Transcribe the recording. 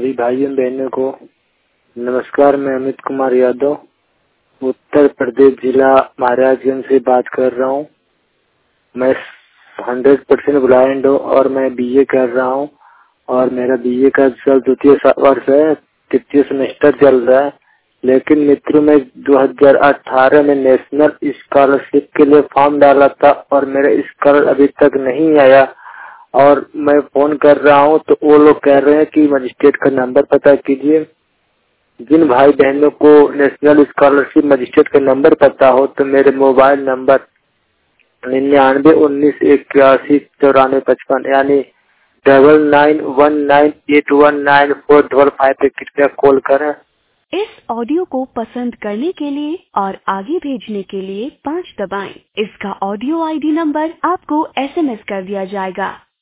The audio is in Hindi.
सभी भाइयों बहनों को नमस्कार। मैं अमित कुमार यादव उत्तर प्रदेश जिला महाराजगंज से बात कर रहा हूँ। मैं 100% ब्लाइंड हूँ और मैं बीए कर रहा हूँ और मेरा बीए का द्वितीय वर्ष है, तृतीय सेमेस्टर चल रहा है। लेकिन मित्रों, मैं 2018 में नेशनल स्कॉलरशिप के लिए फॉर्म डाला था और मेरा स्कॉलर अभी तक नहीं आया और मैं फोन कर रहा हूँ तो वो लोग कह रहे हैं कि मजिस्ट्रेट का नंबर पता कीजिए। जिन भाई बहनों को नेशनल स्कॉलरशिप मजिस्ट्रेट का नंबर पता हो तो मेरे मोबाइल नंबर 9919819455 यानी 9919819455 पे कृपया कॉल करें। इस ऑडियो को पसंद करने के लिए और आगे भेजने के लिए 5 दबाएं। इसका ऑडियो आईडी नंबर आपको SMS कर दिया जाएगा।